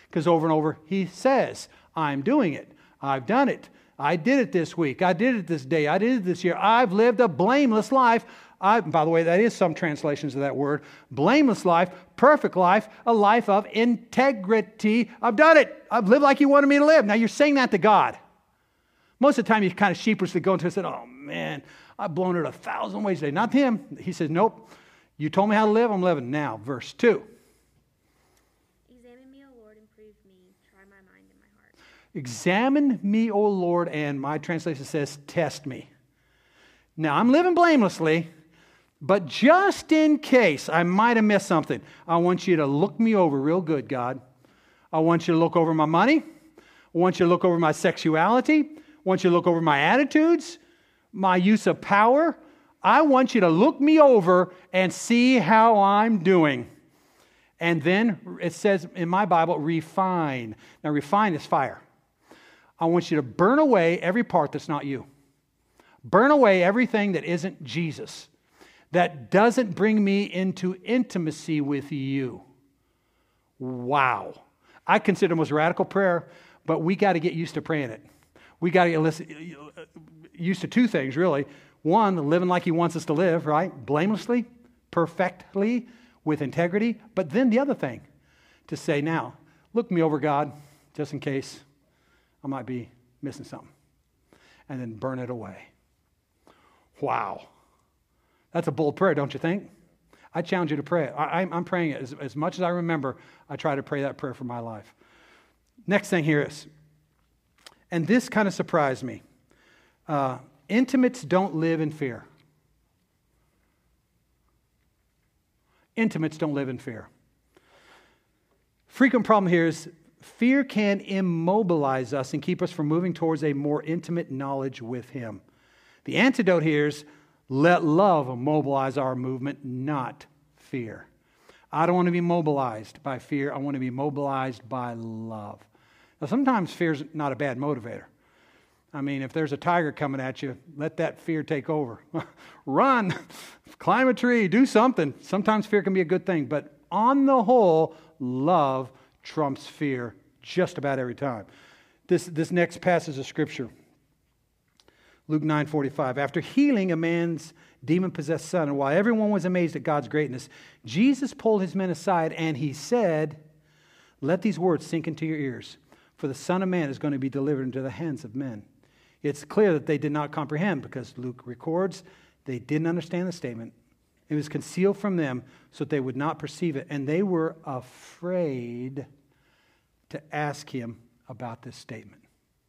Because over and over, he says, I'm doing it. I've done it. I did it this week. I did it this day. I did it this year. I've lived a blameless life. I, by the way, that is some translations of that word. Blameless life, perfect life, a life of integrity. I've done it. I've lived like you wanted me to live. Now you're saying that to God. Most of the time you kind of sheepishly go into it and say, oh man, I've blown it a thousand ways today. Not him. He says, nope. You told me how to live. I'm living now. Verse two. Examine me, O Lord, and prove me. Try my mind and my heart. Examine me, O Lord, and my translation says, test me. Now I'm living blamelessly. But just in case I might have missed something, I want you to look me over real good, God. I want you to look over my money. I want you to look over my sexuality. I want you to look over my attitudes, my use of power. I want you to look me over and see how I'm doing. And then it says in my Bible, refine. Now, refine is fire. I want you to burn away every part that's not you. Burn away everything that isn't Jesus, that doesn't bring me into intimacy with you. Wow. I consider it the most radical prayer, but we got to get used to praying it. We got to get used to two things, really. One, living like he wants us to live, right? Blamelessly, perfectly, with integrity. But then the other thing, to say, now, look me over, God, just in case I might be missing something. And then burn it away. Wow. That's a bold prayer, don't you think? I challenge you to pray it. I, I'm praying it as, as much as I remember. I try to pray that prayer for my life. Next thing here is, and this kind of surprised me. Uh, intimates don't live in fear. Intimates don't live in fear. Frequent problem here is fear can immobilize us and keep us from moving towards a more intimate knowledge with Him. The antidote here is let love mobilize our movement, not fear. I don't want to be mobilized by fear. I want to be mobilized by love. Now, sometimes fear is not a bad motivator. I mean, if there's a tiger coming at you, let that fear take over. Run, climb a tree, do something. Sometimes fear can be a good thing, but on the whole, love trumps fear just about every time. This, this next passage of Scripture, Luke nine forty-five. After healing a man's demon-possessed son, and while everyone was amazed at God's greatness, Jesus pulled his men aside and he said, let these words sink into your ears, for the Son of Man is going to be delivered into the hands of men. It's clear that they did not comprehend because Luke records they didn't understand the statement. It was concealed from them so that they would not perceive it, and they were afraid to ask him about this statement.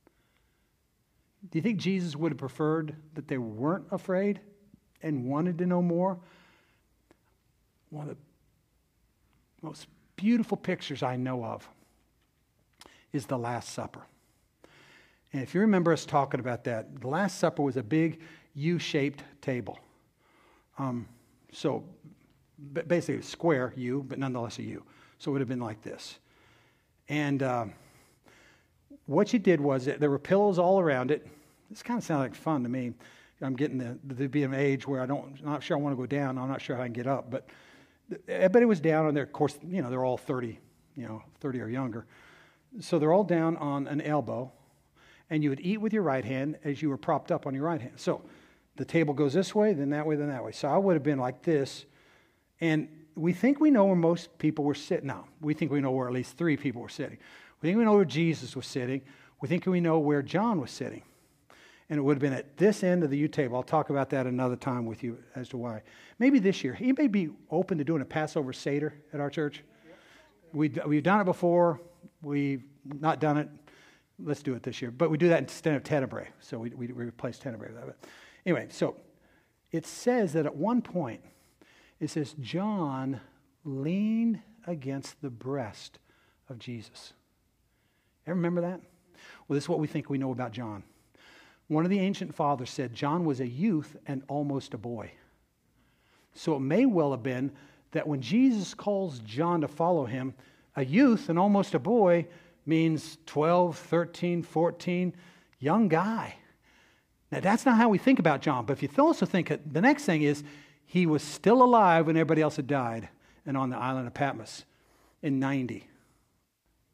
Do you think Jesus would have preferred that they weren't afraid and wanted to know more? One of the most beautiful pictures I know of is the Last Supper. And if you remember us talking about that, the Last Supper was a big U-shaped table. Um, so basically a square U, but nonetheless a U. So it would have been like this. And Um, what you did was that there were pillows all around it. This kind of sounds like fun to me. I'm getting to, to be an age where I don't, I'm not sure I want to go down. I'm not sure how I can get up. But everybody was down on there. Of course, you know, they're all thirty, you know, thirty or younger. So they're all down on an elbow. And you would eat with your right hand as you were propped up on your right hand. So the table goes this way, then that way, then that way. So I would have been like this. And we think we know where most people were sitting. No, we think we know where at least three people were sitting. We think we know where Jesus was sitting. We think we know where John was sitting. And it would have been at this end of the U table. I'll talk about that another time with you as to why. Maybe this year. He may be open to doing a Passover Seder at our church. We, we've done it before. We've not done it. Let's do it this year. But we do that instead of tenebrae. So we, we, we replace tenebrae with that. Anyway, so it says that at one point, it says John leaned against the breast of Jesus. Ever remember that? Well, this is what we think we know about John. One of the ancient fathers said John was a youth and almost a boy. So it may well have been that when Jesus calls John to follow him, a youth and almost a boy means twelve, thirteen, fourteen, young guy. Now, that's not how we think about John, but if you also think, the next thing is he was still alive when everybody else had died and on the island of Patmos in ninety.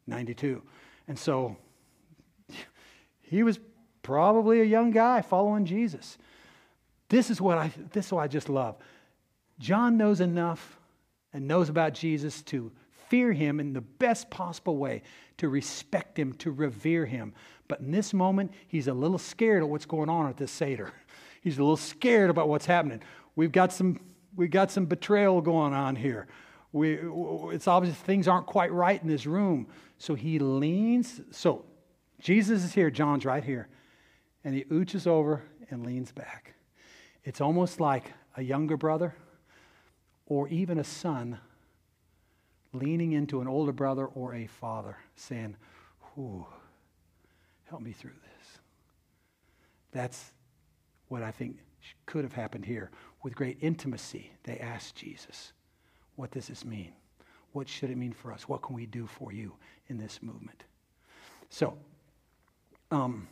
ninety-two. And so he was probably a young guy following Jesus. This is what I this is what I just love. John knows enough and knows about Jesus to fear him in the best possible way, to respect him, to revere him. But in this moment, he's a little scared of what's going on at this Seder. He's a little scared about what's happening. We've got some we've got some betrayal going on here. We it's obvious things aren't quite right in this room. So he leans. So Jesus is here, John's right here. And he ooches over and leans back. It's almost like a younger brother or even a son leaning into an older brother or a father saying, "Ooh, help me through this." That's what I think could have happened here. With great intimacy, they asked Jesus, "What does this mean? What should it mean for us? What can we do for you in this movement?" So, um,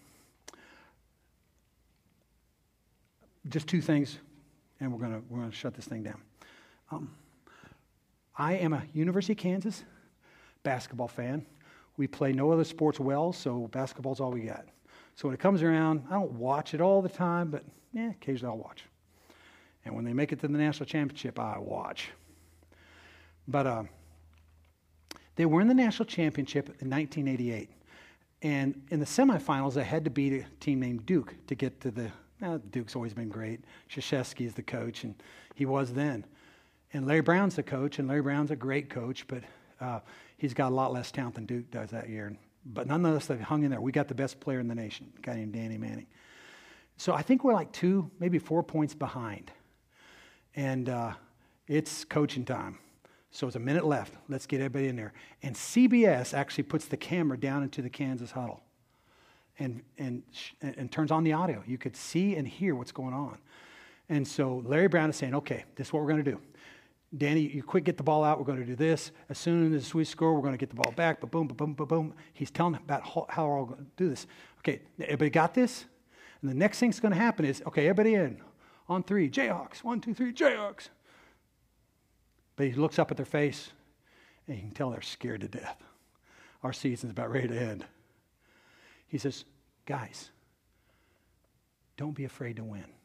just two things, and we're gonna we're gonna shut this thing down. Um, I am a University of Kansas basketball fan. We play no other sports well, so basketball's all we got. So when it comes around, I don't watch it all the time, but yeah, occasionally I'll watch. And when they make it to the national championship, I watch. But uh, they were in the national championship in nineteen eighty-eight. And in the semifinals, they had to beat a team named Duke to get to the, uh, Duke's always been great. Krzyzewski is the coach, and he was then. And Larry Brown's the coach, and Larry Brown's a great coach, but uh, he's got a lot less talent than Duke does that year. But nonetheless, they hung in there. We got the best player in the nation, a guy named Danny Manning. So I think we're like two, maybe four points behind. And uh, it's coaching time. So it's a minute left. Let's get everybody in there. And C B S actually puts the camera down into the Kansas huddle and, and, and turns on the audio. You could see and hear what's going on. And so Larry Brown is saying, "Okay, this is what we're going to do. Danny, you quick get the ball out. We're going to do this. As soon as we score, we're going to get the ball back. Ba boom, ba boom, ba boom." He's telling about how, how we're all going to do this. Okay, everybody got this? And the next thing's going to happen is, okay, everybody in. On three, Jayhawks. One, two, three, Jayhawks. But he looks up at their face, and you can tell they're scared to death. Our season's about ready to end. He says, "Guys, don't be afraid to win.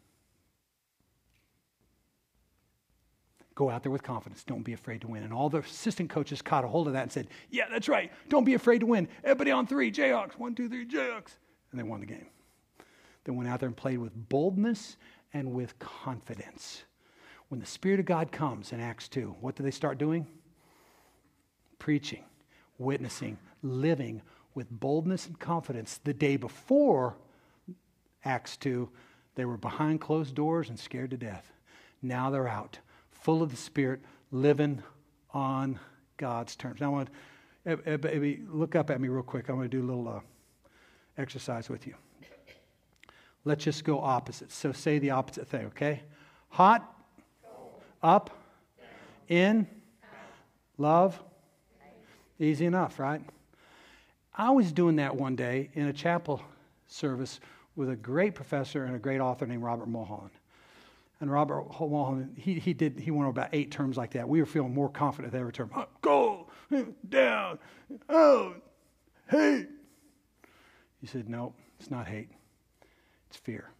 Go out there with confidence. Don't be afraid to win." And all the assistant coaches caught a hold of that and said, "Yeah, that's right. Don't be afraid to win. Everybody on three, Jayhawks. One, two, three, Jayhawks." And they won the game. They went out there and played with boldness and with confidence. When the Spirit of God comes in Acts two, what do they start doing? Preaching, witnessing, living with boldness and confidence. The day before Acts two, they were behind closed doors and scared to death. Now they're out, full of the Spirit, living on God's terms. Now I want to look up at me real quick. I'm going to do a little uh, exercise with you. Let's just go opposites. So say the opposite thing, okay? Hot, up, in, love. Easy enough, right? I was doing that one day in a chapel service with a great professor and a great author named Robert Mulholland. And Robert Mulholland, he, he did, he went over about eight terms like that. We were feeling more confident with every term. Up, go, down, out, hate. He said, "No, it's not hate. It's fear."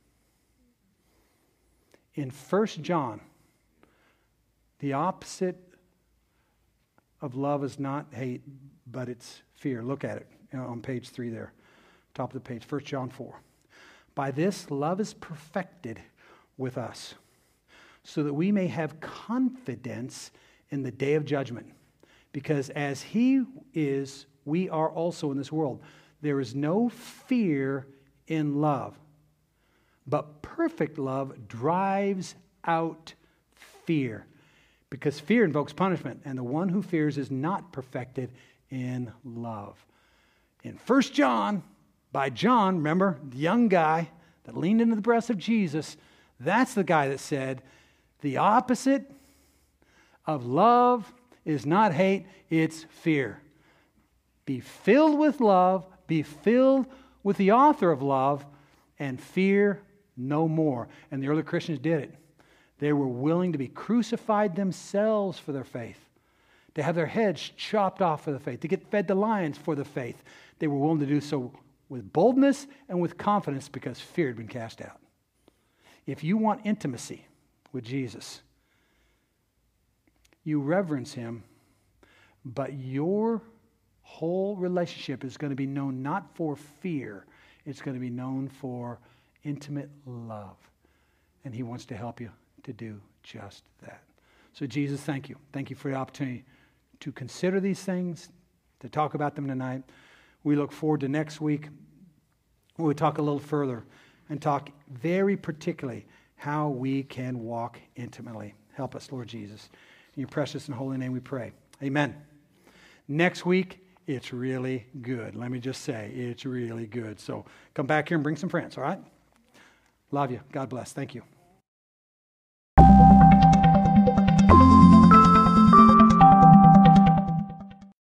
In First John, the opposite of love is not hate, but it's fear. Look at it, you know, on page three there, top of the page, First John four. "By this, love is perfected with us, so that we may have confidence in the day of judgment. Because as He is, we are also in this world. There is no fear in love, but perfect love drives out fear. Because fear invokes punishment, and the one who fears is not perfected in love." In First John, by John, remember, the young guy that leaned into the breast of Jesus, that's the guy that said, the opposite of love is not hate, it's fear. Be filled with love, be filled with the author of love, and fear no more. And the early Christians did it. They were willing to be crucified themselves for their faith. to have their heads chopped off for the faith, to get fed to lions for the faith. They were willing to do so with boldness and with confidence because fear had been cast out. If you want intimacy with Jesus, you reverence him, but your whole relationship is going to be known not for fear. It's going to be known for intimate love. And he wants to help you to do just that. So Jesus, thank you. Thank you for the opportunity to consider these things, to talk about them tonight. We look forward to next week. We'll talk a little further and talk very particularly how we can walk intimately. Help us, Lord Jesus. In your precious and holy name we pray. Amen. Next week, it's really good. Let me just say, it's really good. So come back here and bring some friends, all right? Love you. God bless. Thank you.